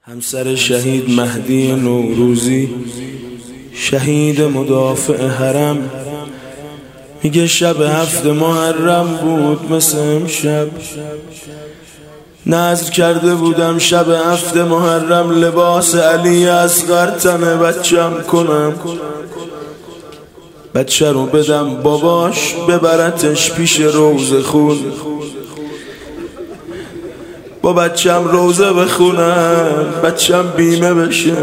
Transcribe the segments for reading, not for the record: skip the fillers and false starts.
همسر شهید مهدی نوروزی، شهید مدافع حرم، میگه شب 7 محرم بود مثل امشب. نذر کرده بودم شب 7 محرم لباس علی اصغر تن بچم کنم، بچه رو بدم باباش ببرتش پیش روزه خون، با بچم روزه بخونم بچم بیمه بشه.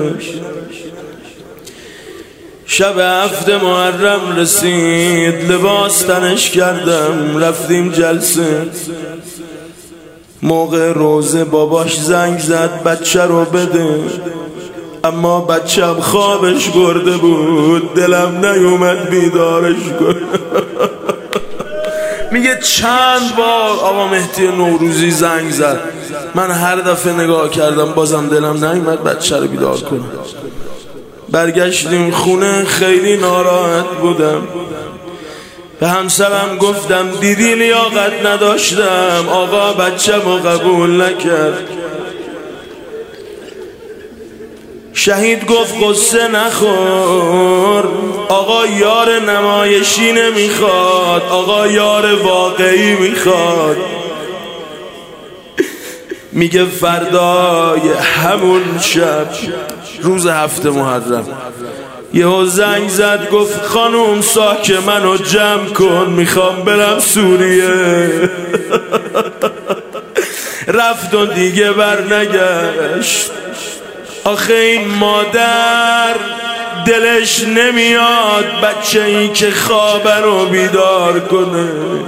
شب 7 محرم رسید، لباس تنش کردم رفتیم جلسه. موقع روزه باباش زنگ زد بچه رو بده، اما بچم خوابش برده بود، دلم نیومد بیدارش کنم. میگه چند بار آقا مهدی نوروزی زنگ زد، من هر دفعه نگاه کردم بازم دلم نیومد بچه رو بیدار کنم. برگشتیم خونه، خیلی ناراحت بودم. به همسرم گفتم دیدی لیاقت نداشتم، آقا بچه‌مو قبول نکرد. شهید گفت قصه نخور، آقا یار نمایشی نمیخواد، آقا یار واقعی میخواد. میگه فردای همون شب روز 7 محرم یهو زنگ زد گفت خانوم ساک منو جمع کن، میخوام برم سوریه. رفت و دیگه برنگشت. آخه این مادر دلش نمیاد بچه ای که خوابه رو بیدار کنه.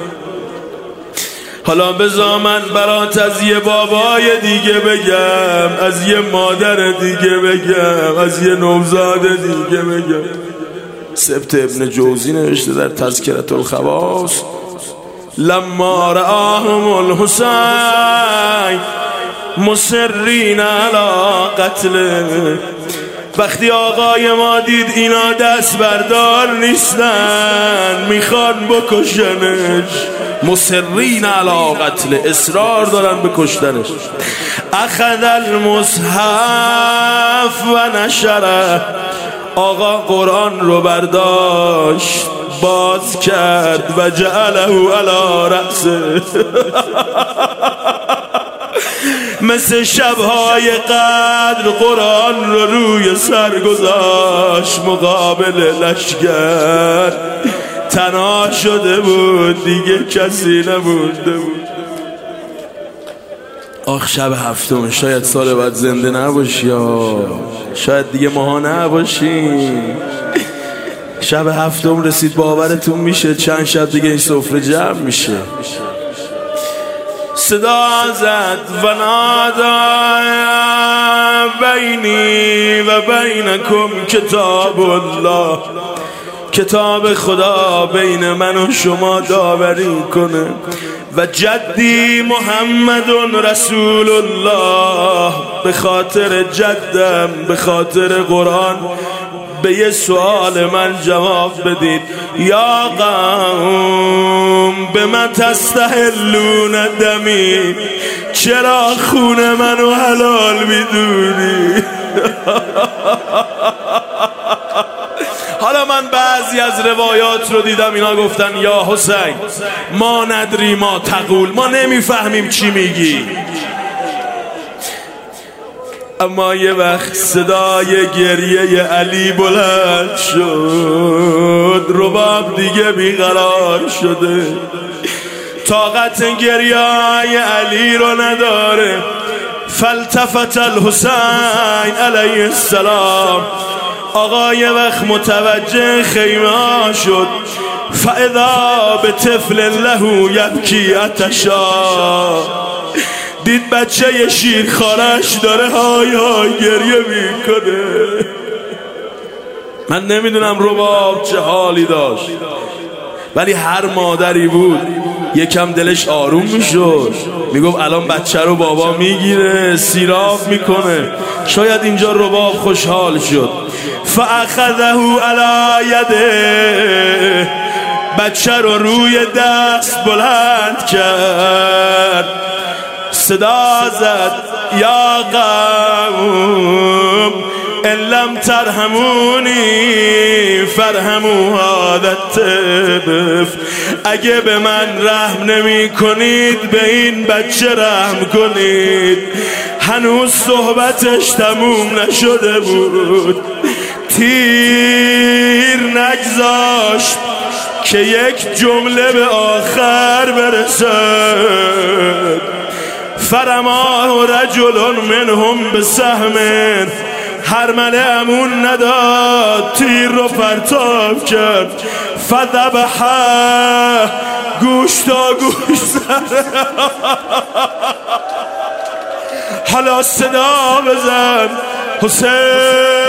حالا بذار من برات از یه بابای دیگه بگم، از یه مادر دیگه بگم، از یه نوزاد دیگه بگم. سبت ابن جوزی نوشته در تذکرة الخواص، لما رآهم الحسین مصرین علی قتله، وقتی آقای ما دید اینا دست بردار نیستن میخوان بکشنش، مصرین علی قتله، اصرار دارن بکشتنش. اخذ المصحف و نشره، آقا قرآن رو برداشت باز کرد و جعله علی رأسه. مثل شبهای قدر قرآن رو روی سر گذاشت، مقابل لشکر تنها شده بود، دیگه کسی نبوده بود. آخ شب 7 شاید سال بعد زنده نباشی، شاید دیگه ماها نباشیم. شب 7 رسید، باورتون میشه چند شب دیگه این سفره جمع میشه. صدا زد و نادا بینی و بینکم کتاب الله، کتاب خدا بین من و شما داوری کنه. و جدی محمد رسول الله، به خاطر جدم به خاطر قرآن به یه سوال من جواب بدید. یا قوم به من تستحلون دمی، چرا خون منو حلال میدونی؟ حالا من بعضی از روایات رو دیدم، اینا گفتن یا حسین ما ندری ما تقول، ما نمیفهمیم چی میگی. اما یه وقت صدای گریه علی بلند شد، رباب دیگه بیقرار شده، طاقت گریه علی رو نداره. فالتفت الحسین علیه السلام، آقا یه وقت متوجه خیمه ها شد. فاذا بطفل له یبکی عطشا، دید بچه یه شیرخوارش داره های های گریه میکنه. من نمیدونم رباب چه حالی داشت، ولی هر مادری بود یکم دلش آروم میشد، میگفت الان بچه رو بابا میگیره سیراب میکنه. شاید اینجا رباب خوشحال شد. فاخذه علی یده، بچه رو روی دست بلند کرد. صدا زد یا قوم ان لم ترحمونی فرحموا هذا الطفل. اگه به من رحم نمی کنید به این بچه رحم کنید. هنوز صحبتش تموم نشده بود، تیر نگذاشت که یک جمله به آخر برسد. فرماه رجل منهم بسهم، هرمله امون نداد، تیر رو پرتاب کرد. فذبحه، گوش تا گوش زد. حالا صدا بزن حسین.